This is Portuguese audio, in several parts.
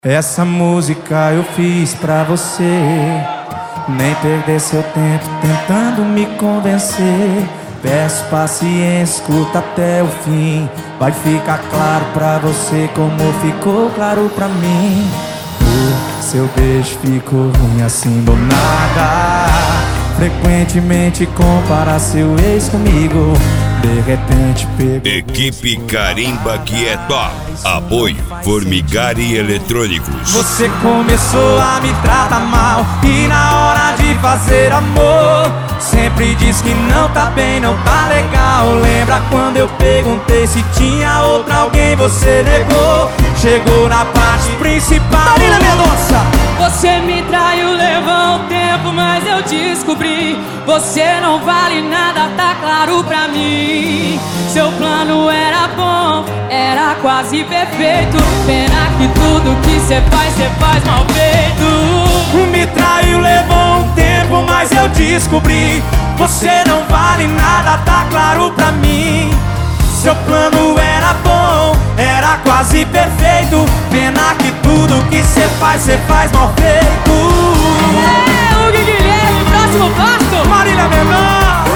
Essa música eu fiz pra você, nem perder seu tempo tentando me convencer. Peço paciência, escuta até o fim. Vai ficar claro pra você como ficou claro pra mim. O seu beijo ficou ruim assim do nada. Frequentemente compara seu ex comigo. De repente pegou. Equipe Carimba que é top. Apoio Formigari Eletrônicos. Você começou a me tratar mal e na hora de fazer amor sempre diz que não tá bem, não tá legal. Lembra quando eu perguntei se tinha outra alguém, você negou. Chegou na parte principal. Marina Mendonça! Você me traiu, levou um tempo, mas eu descobri. Você não vale nada, tá claro pra mim. Seu plano era bom, era quase perfeito. Pena que tudo que cê faz mal feito. Me traiu, levou um tempo, mas eu descobri. Você não vale nada, tá claro pra mim. Seu plano era bom, era quase perfeito. Pena que tudo que cê faz mal feito. É, Hugo Guilherme, próximo passo. Marília Mendonça.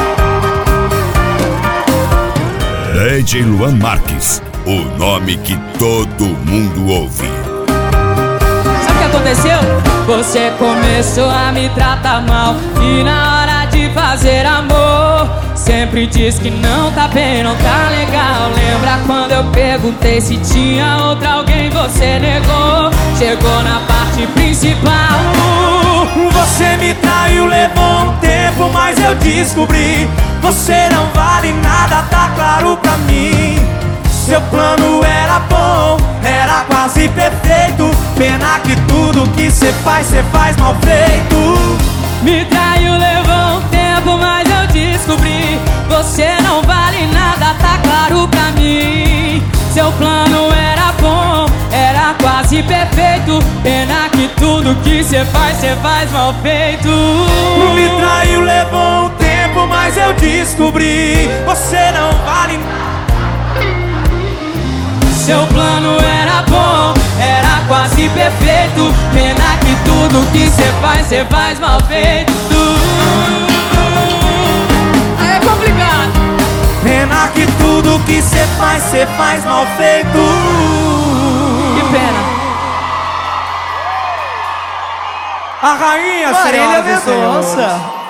DJ Luan Marques, o nome que todo mundo ouve. Sabe o que aconteceu? Você começou a me tratar mal e na hora de fazer amor sempre diz que não tá bem, não tá legal. Lembra quando eu perguntei se tinha outra alguém, você negou. Chegou na parte principal. Você me traiu, levou um tempo, mas eu descobri. Você não vale nada, tá claro pra mim. Seu plano era bom, era quase perfeito. Pena que tudo que cê faz mal feito. Me traiu, levou um tempo, mas eu descobri. Você não vale nada, tá claro pra mim. Seu plano era bom, era quase perfeito. Pena que tudo que cê faz mal feito. Me traiu, levou um tempo, mas eu descobri. Você não vale nada. Seu plano era bom, era quase perfeito. Pena que tudo que cê faz mal feito. É complicado. Pena que tudo que cê faz mal feito. Que pena. A rainha, Marília senhoras e senhores. Mendonça.